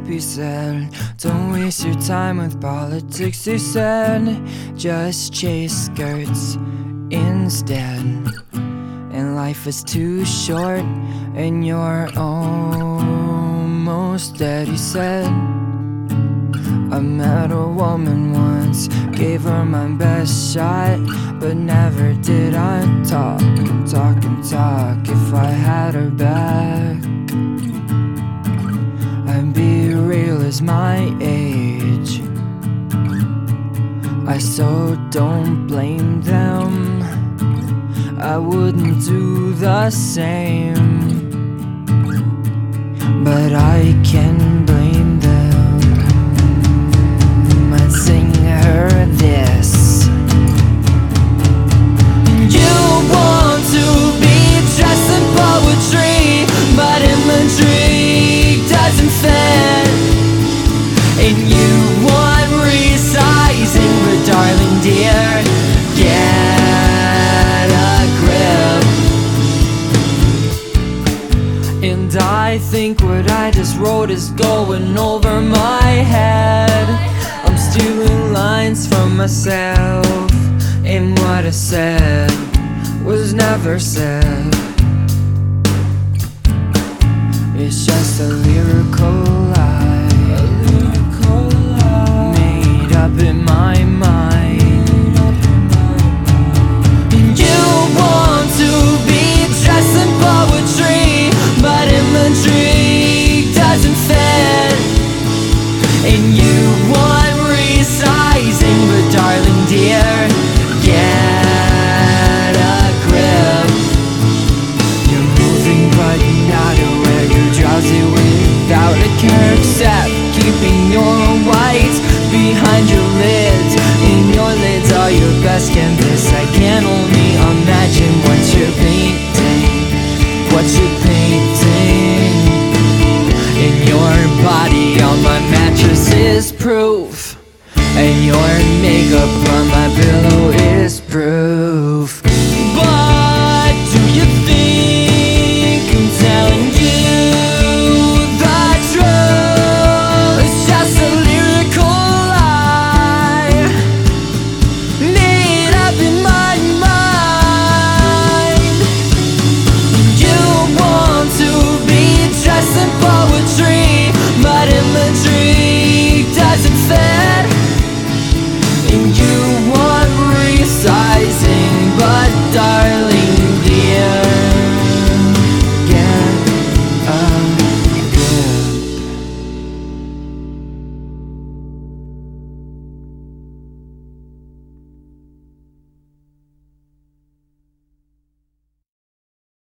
hippie said, don't waste your time with politics, they said. Just chase skirts instead. And life is too short and you're almost dead, he said. I met a woman once, gave her my best shot, but never did I talk and talk and talk. If I had her back, I'd be real as my age. I so don't blame them, I wouldn't do the same, but I can blame them. I'd sing her this. You want to be dressed in poetry, but imagery doesn't fit. And you want resizing, but darling dear, get a grip. And I think what I just wrote is going over my head. I'm stealing lines from myself, and what I said was never said. It's just a lyrical lie, made up in my mind. And you want to be dressed in poetry, but imagery doesn't fit. And you want resizing, but darling dear, get a grip. You're moving but not aware, you're drowsy without a care, except keeping your white behind your lids. And your lids are your best canvas. I can only imagine what you're painting, what you're painting. And your body on my mattress is proof, and your makeup on my pillow is proof. But do you think I'm telling you the truth? It's just a lyrical lie, made up in my mind. You want to be dressed in poetry, but imagery doesn't fit. And you want